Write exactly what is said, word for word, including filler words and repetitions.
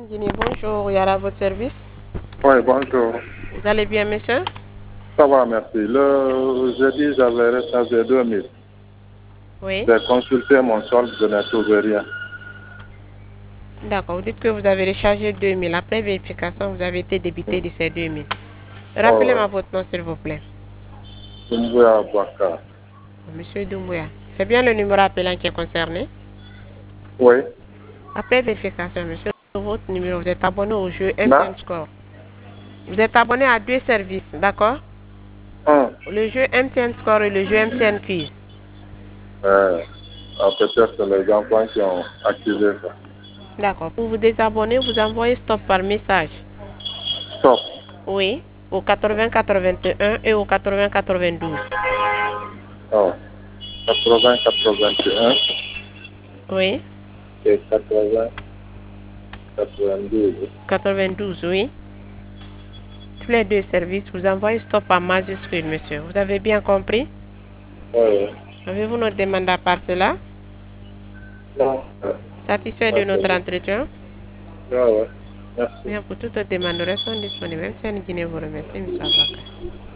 Guinée, bonjour, Yara, à votre service. Oui, bonjour. Vous allez bien, monsieur? Ça va, merci. Le jeudi, j'avais rechargé deux mille. Oui. J'ai consulté mon solde, je n'ai trouvé rien. D'accord, vous dites que vous avez rechargé deux mille. Après vérification, vous avez été débité de ces deux mille. Oh, Rappelez-moi ouais. votre nom, s'il vous plaît. Doumbouya Bouakar. Monsieur Doumbouya. C'est bien le numéro appelant qui est concerné? Oui. Après vérification, monsieur, votre numéro, vous êtes abonné au jeu M T N Là? Score. Vous êtes abonné à deux services, d'accord? Un. Le jeu M T N Score et le jeu M T N Quiz. Euh, ah, peut-être que les enfants qui ont activé ça. D'accord. Pour vous désabonner, vous envoyez stop par message. Stop. Oui, au quatre-vingts quatre-vingt-un et au quatre-vingts quatre-vingt-douze. Oh. quatre-vingts quatre-vingt-un Oui, et quatre-vingts quatre-vingt-douze. quatre-vingt-douze, oui. Tous les deux services, vous envoyez stop en majuscule, monsieur. Vous avez bien compris? Oui. Avez-vous notre demande à part cela? Non. Satisfait de notre Merci. entretien? Ouais, ouais. Merci. Bien, pour toute demande, nous restons disponibles. Même si Guinée vous remercie, monsieur Abaka.